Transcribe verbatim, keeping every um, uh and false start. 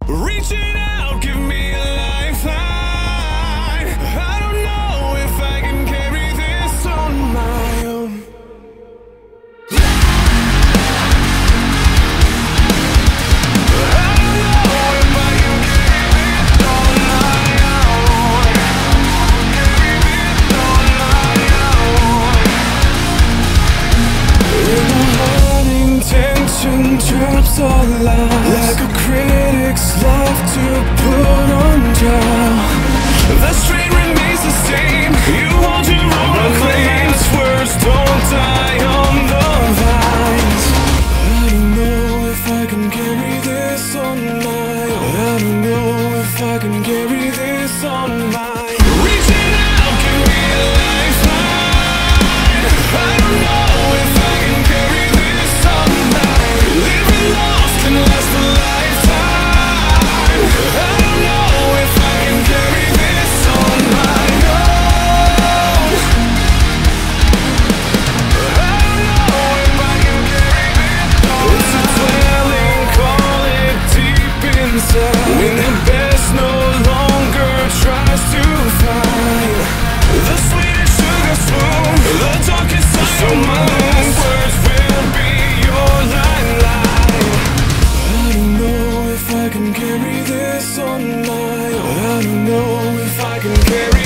Reaching out, give me a lifeline. I don't know if I can carry this on my own. Drops all lies, like a critic's love to put on trial. The strain remains the same. You hold your own claims. Words don't die on the vines. I don't know if I can carry this on my own. I don't know if I can carry this on my own. Reaching out, give me a lifeline. I don't know if I can carry this on my own. Living lost can last a lifetime. I don't know if I can carry this on my own. I don't know if I can carry this on my own. It's a dwelling, call it deep inside. When the best no longer tries to find the sweetest sugar spoon, the darkest side of my own. Words will be your lifeline. I don't know if I can carry this on my own. I don't know if I can carry